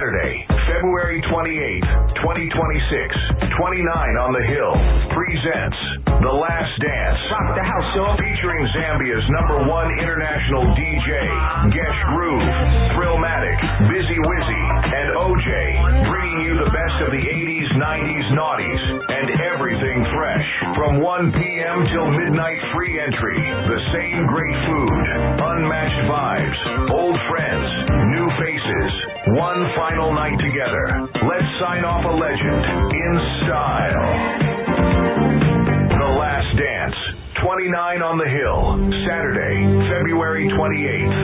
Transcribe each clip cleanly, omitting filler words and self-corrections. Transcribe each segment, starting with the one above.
Saturday, February 28th, 2026, 29 on the Hill presents The Last Dance. Rock the house, y'all. Featuring Zambia's #1 international DJ, Gesh Groove, Thrillmatic, Busy Wizzy, and OJ, bringing you the best of the 80s, 90s, noughties, and everything fresh. From 1 p.m. till midnight, free entry. The same great food, unmatched vibes, old friends, new faces. One final night together. Let's sign off a legend in style. The Last Dance, 29 on the Hill, Saturday, February 28th.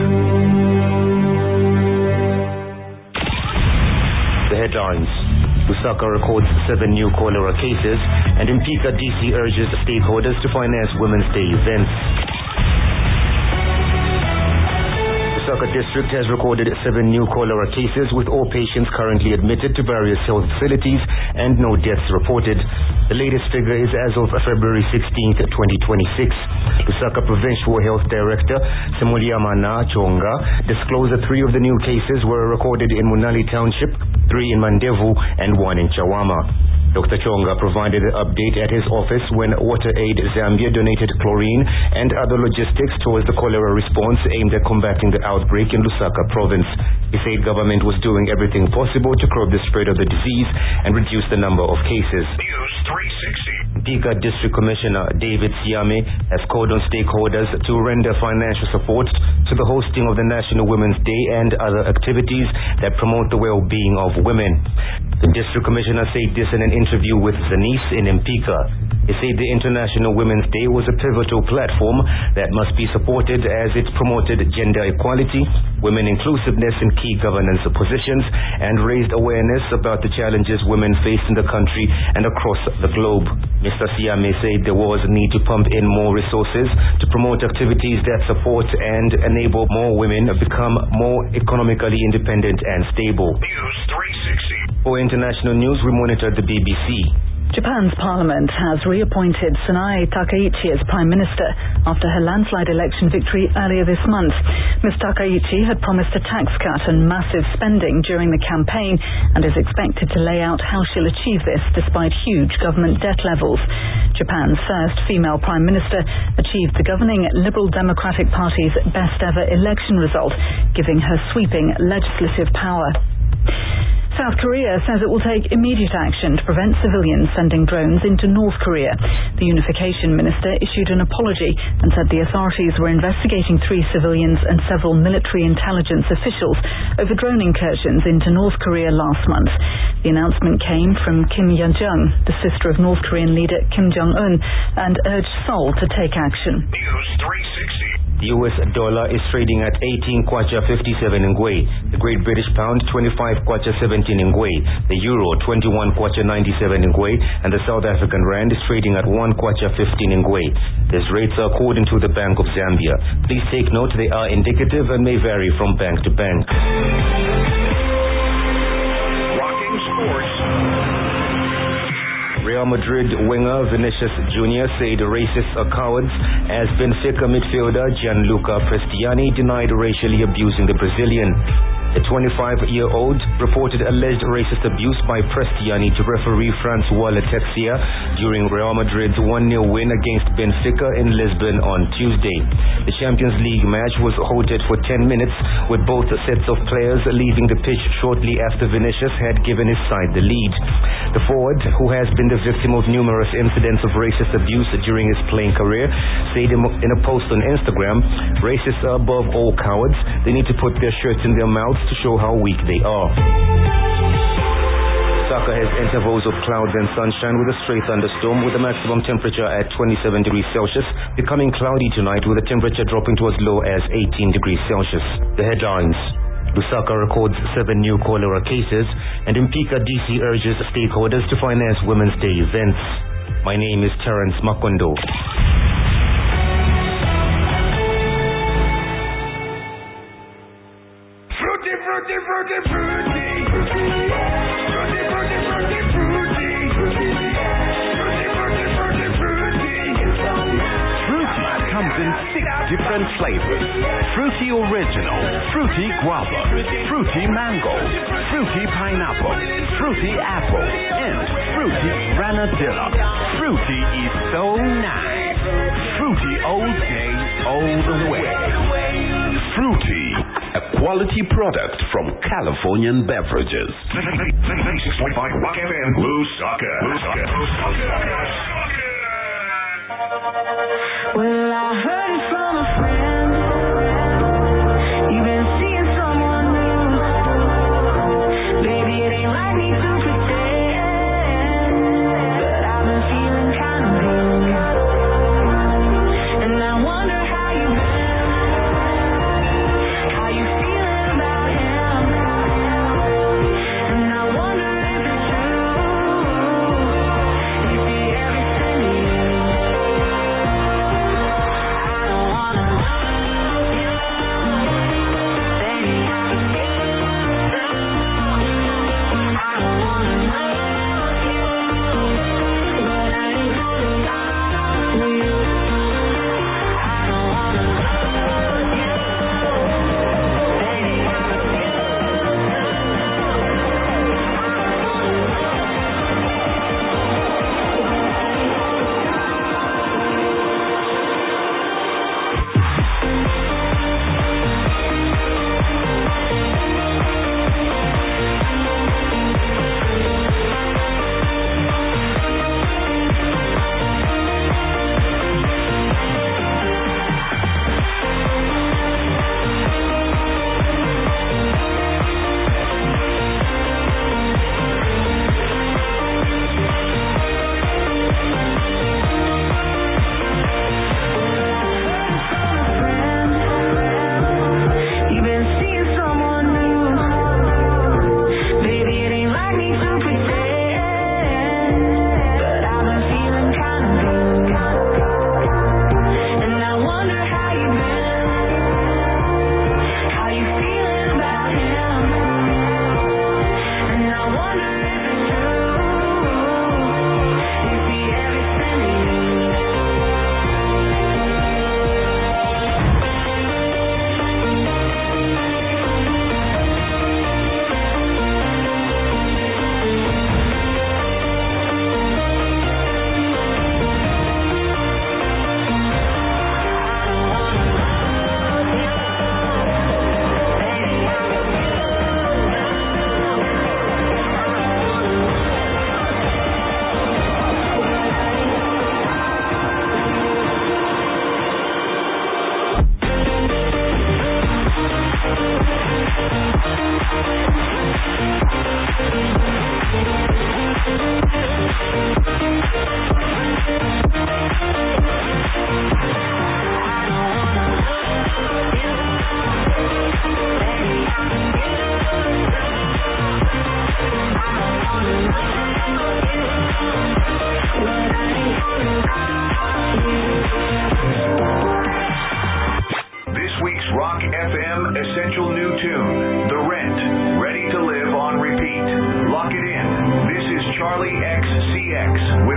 The headlines. Lusaka records 7 new cholera cases, and Mpika DC urges stakeholders to finance Women's Day events. Lusaka District has recorded 7 new cholera cases, with all patients currently admitted to various health facilities and no deaths reported. The latest figure is as of February 16th, 2026. Lusaka Provincial Health Director Simulyamana Chonga disclosed that 3 of the new cases were recorded in Munali Township, 3 in Mandevu, and 1 in Chawama. Dr. Chonga provided an update at his office when WaterAid Zambia donated chlorine and other logistics towards the cholera response aimed at combating the outbreak in Lusaka province. He said government was doing everything possible to curb the spread of the disease and reduce the number of cases. News 360. Mpika District Commissioner David Siame has called on stakeholders to render financial support to the hosting of the National Women's Day and other activities that promote the well-being of women. The District Commissioner said this in an interview with Zanis in Mpika. He said the International Women's Day was a pivotal platform that must be supported as it promoted gender equality, women inclusiveness in key governance positions, and raised awareness about the challenges women face in the country and across the globe. Mr. Siame said there was a need to pump in more resources to promote activities that support and enable more women become more economically independent and stable. News 360. For international news, we monitor the BBC. Japan's parliament has reappointed Sanae Takaichi as Prime Minister after her landslide election victory earlier this month. Ms. Takaichi had promised a tax cut and massive spending during the campaign and is expected to lay out how she'll achieve this despite huge government debt levels. Japan's first female Prime Minister achieved the governing Liberal Democratic Party's best ever election result, giving her sweeping legislative power. South Korea says it will take immediate action to prevent civilians sending drones into North Korea. The Unification Minister issued an apology and said the authorities were investigating 3 civilians and several military intelligence officials over drone incursions into North Korea last month. The announcement came from Kim Yo-jong, the sister of North Korean leader Kim Jong-un, and urged Seoul to take action. News 360. The US dollar is trading at 18 kwacha 57 ngwe. The Great British Pound 25 kwacha 17 ngwe. The Euro 21 kwacha 97 ngwe, and the South African Rand is trading at 1 kwacha 15 ngwe. These rates are according to the Bank of Zambia. Please take note they are indicative and may vary from bank to bank. Rocking sports. Real Madrid winger Vinicius Jr. said racists are cowards as Benfica midfielder Gianluca Prestiani denied racially abusing the Brazilian. The 25-year-old reported alleged racist abuse by Prestiani to referee Francois Letexia during Real Madrid's 1-0 win against Benfica in Lisbon on Tuesday. The Champions League match was halted for 10 minutes, with both sets of players leaving the pitch shortly after Vinicius had given his side the lead. The forward, who has been the victim of numerous incidents of racist abuse during his playing career, said in a post on Instagram, "Racists are above all cowards. They need to put their shirts in their mouths to show how weak they are." Lusaka has intervals of clouds and sunshine with a stray thunderstorm, with a maximum temperature at 27 degrees Celsius, becoming cloudy tonight with a temperature dropping to as low as 18 degrees Celsius. The headlines. Lusaka records 7 new cholera cases, and Mpika DC urges stakeholders to finance Women's Day events. My name is Terence Makondo. Fruity, fruity, fruity, fruity. Fruity, fruity, fruity, fruity. Fruity, fruity, fruity, fruity. Fruity comes in 6 different flavors. Fruity Original, Fruity Guava, Fruity Mango, Fruity Pineapple, Fruity Apple, and Fruity Granadilla. Fruity is so nice. Fruity all day, all the way. Fruity, a quality product from Californian Beverages. 96.5 Rock FM, Lusaka. Well, I heard it from a friend. You've been seeing someone new. Baby, it ain't like me to pretend, but I've been feeling kind of blue. And I wonder how you've been, how you feeling about him. And I wonder if it's true, if he ever sent you. Essential new tune, The Rent, ready to live on repeat. Lock it in. This is Charlie XCX with